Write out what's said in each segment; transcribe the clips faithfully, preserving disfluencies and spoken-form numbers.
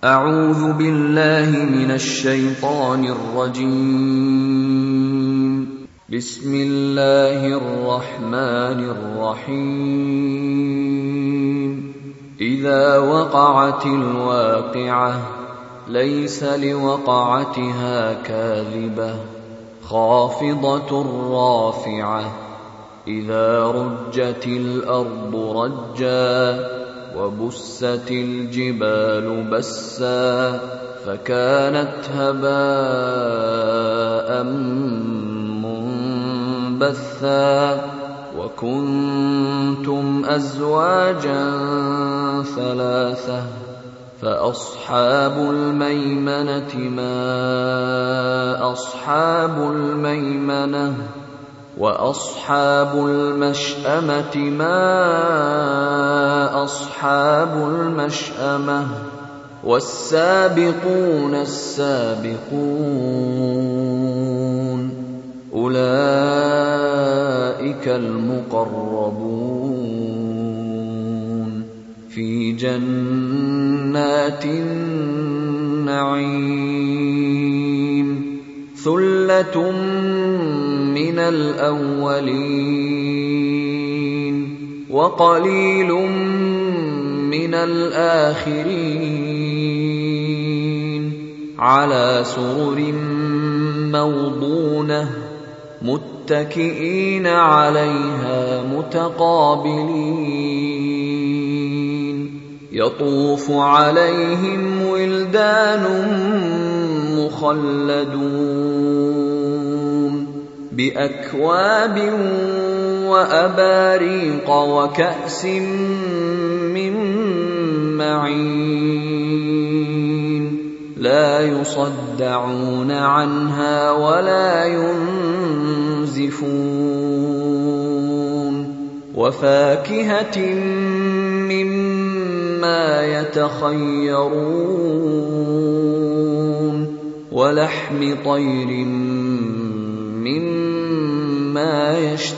أعوذ بالله من الشيطان الرجيم. بسم الله الرحمن الرحيم. إذا وقعت الواقعة ليس لوقعتها كاذبة خافضة رافعة إذا رجت الأرض رجا وبست الجبال بسا فكانت هباء منبثا وكنتم أزواجا ثلاثة فأصحاب الميمنة ما أصحاب الميمنة وأصحاب المشأمة ما أصحاب المشأمة والسابقون السابقون أولئك المقربون في جنات النعيم ثلة من الأولين وقليل من الآخرين على سرر موضونة متكئين عليها متقابلين يطوف عليهم ولدان مخلدون بأكواب وأباريق وكأس من معين لا يصدعون عنها ولا ينزفون وفاكهة مما يتخيرون ولحم طير مما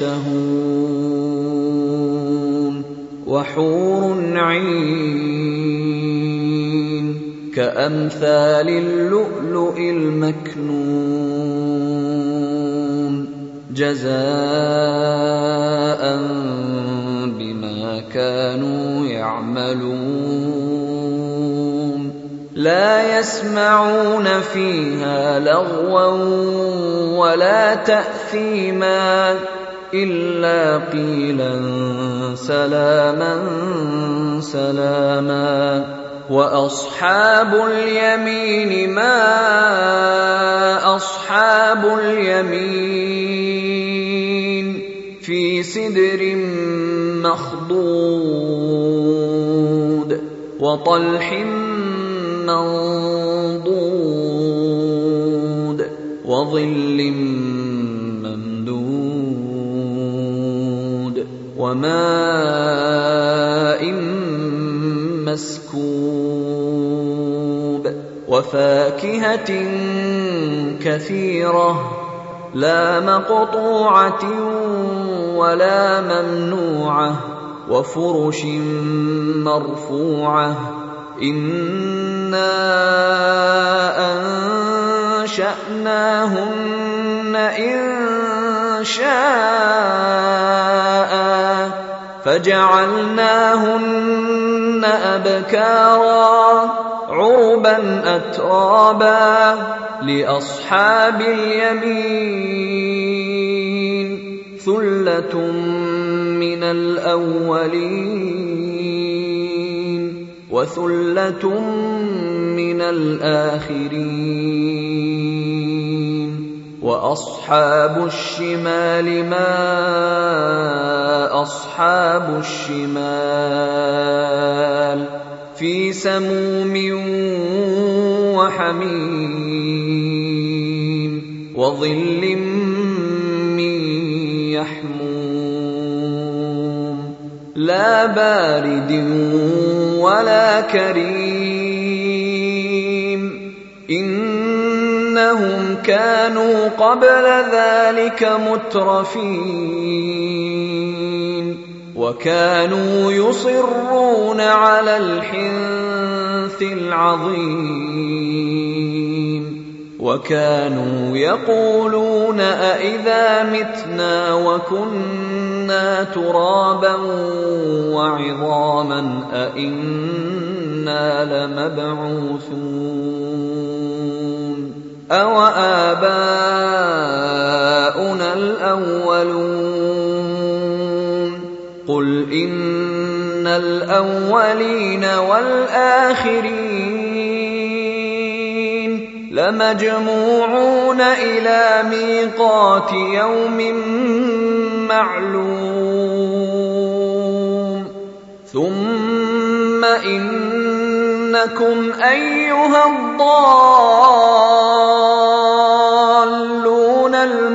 يشتهون وحور عين كأمثال اللؤلؤ المكنون جزاء بما كانوا يعملون لا يسمعون فيها لغوا ولا تأثيما إلا قيلا سلاما سلاما وأصحاب اليمين ما أصحاب اليمين في سدر مخضود وطلح منضود وظل ممدود وماء مسكوب وفاكهة كثيرة لا مقطوعة ولا ممنوعة وفرش مرفوعة إنا أنشأناهن إنشاء فجعلناهن أبكارا عربا أترابا لأصحاب اليمين ثلة من الأولين وثلة من الآخرين وأصحاب الشمال ما أصحاب الشمال في سموم وحميم وظل من يحموم لا بارد ولا كريم إنهم كانوا قبل ذلك مترفين وكانوا يصرون على الحنث الإرث العظيم وكانوا يقولون أإذا متنا وكنا ترابا وعظاما أإنا لمبعوثون أوآباؤنا الأولون قل إن الأولين والآخرين لمجموعون إلى ميقات يوم معلوم ثم إنكم أيها الضالون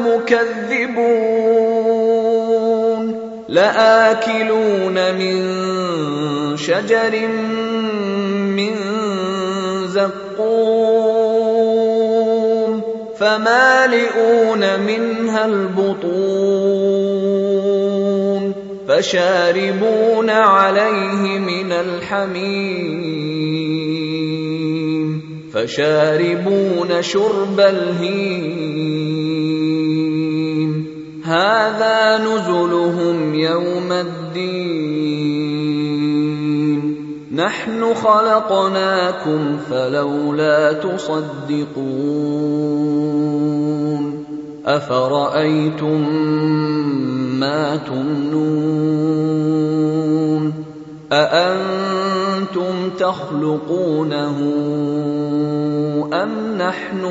المكذبون لآكلون من شجر من زقوم فمالئون منها البطون فشاربون عليه من الحميم فشاربون شرب الهيم هذا نزلهم يوم الدين نحن خلقناكم فلولا تصدقون أفرأيتم ما تمنون أأنتم تخلقونه أم نحن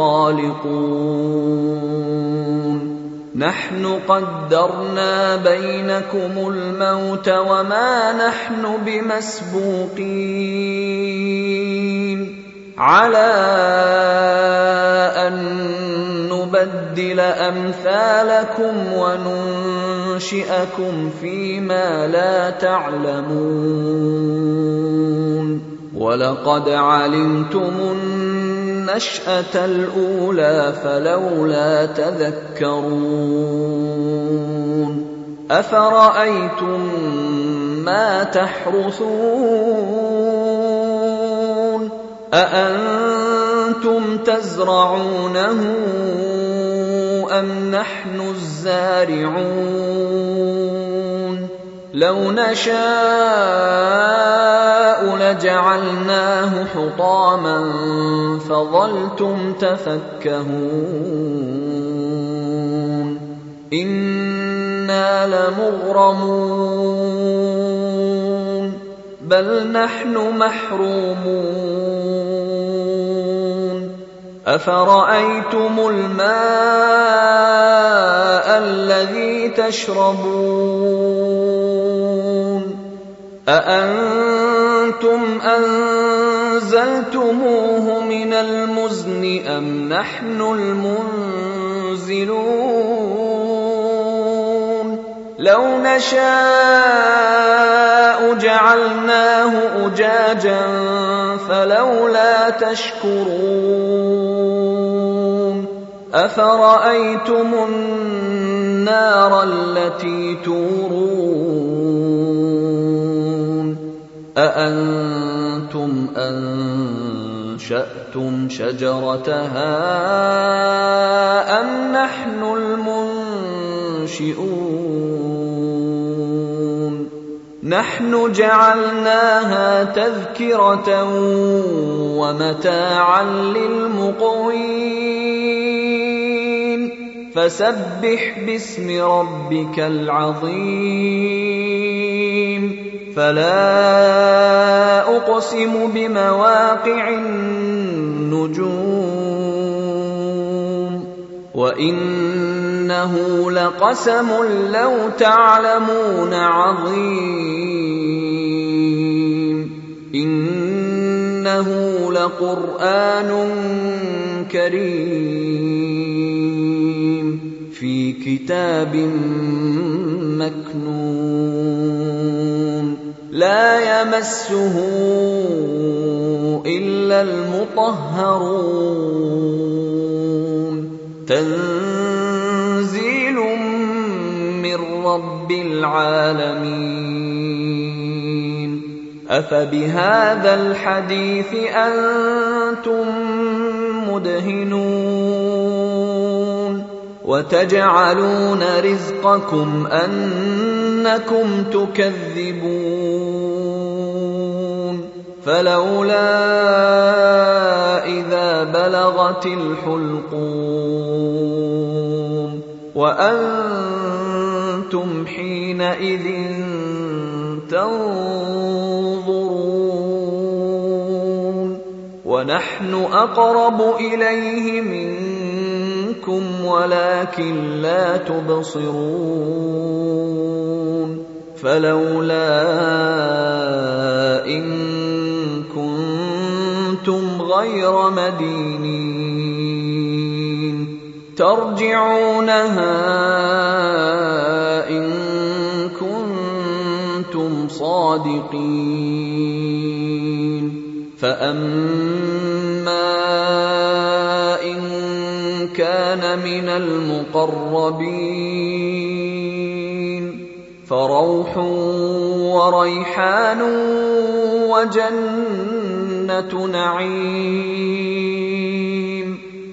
الخالقون نحن قدرنا بينكم الموت وما نحن بمسبوقين على أن نبدل أمثالكم وننشئكم فيما لا تعلمون ولقد علمتم النشأة الأولى فلولا تذكرون أفرأيتم ما تحرثون أأنتم تزرعونه أم نحن الزارعون لو نشاء لجعلناه حطاما فظلتم تفكهون إنا لمغرمون بل نحن محرومون أفرأيتم الماء الذي تشربون أأنتم أنزلتموه من المزن أم نحن المنزلون لو نشاء جعلناه أجاجا فلولا تشكرون أفرأيتم النار التي تورون أأنتم أنشأتم شجرتها أم نحن المنشئون نحن جعلناها تذكرة ومتاعا للمقوين فسبح باسم ربك العظيم فلا أقسم بمواقع النجوم وإنه لقسم لو تعلمون عظيم إنه لقرآن كريم في كتاب مكنون لا يمسه إلا المطهرون تنزيل من رب العالمين أفبهذا الحديث أنتم مدهنون وتجعلون رزقكم أنكم تكذبون فلولا إذا بلغت الحلقوم وأنتم حينئذ تنظرون ونحن أقرب إليه منكم ولكن لا تبصرون فلولا إن كنتم غير مدينين ترجعونها إن كنتم صادقين فأما إن كان من المقربين فروح وريحان وجنة نعيم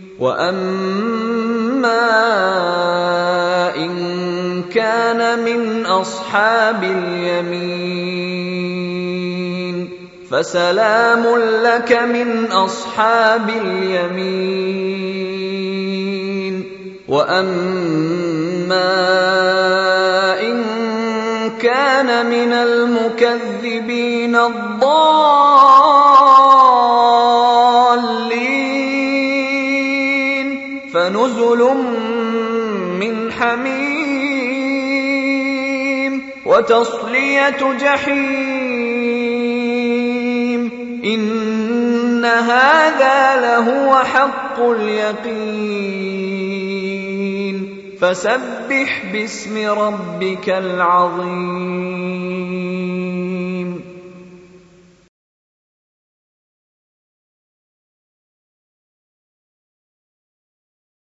وأما إن كان من أصحاب اليمين فسلام لك من أصحاب اليمين وأما إن كان من المكذبين الضالين فنزل من حميم وتصلية جحيم إن هذا لهو حق اليقين فسبح باسم ربك العظيم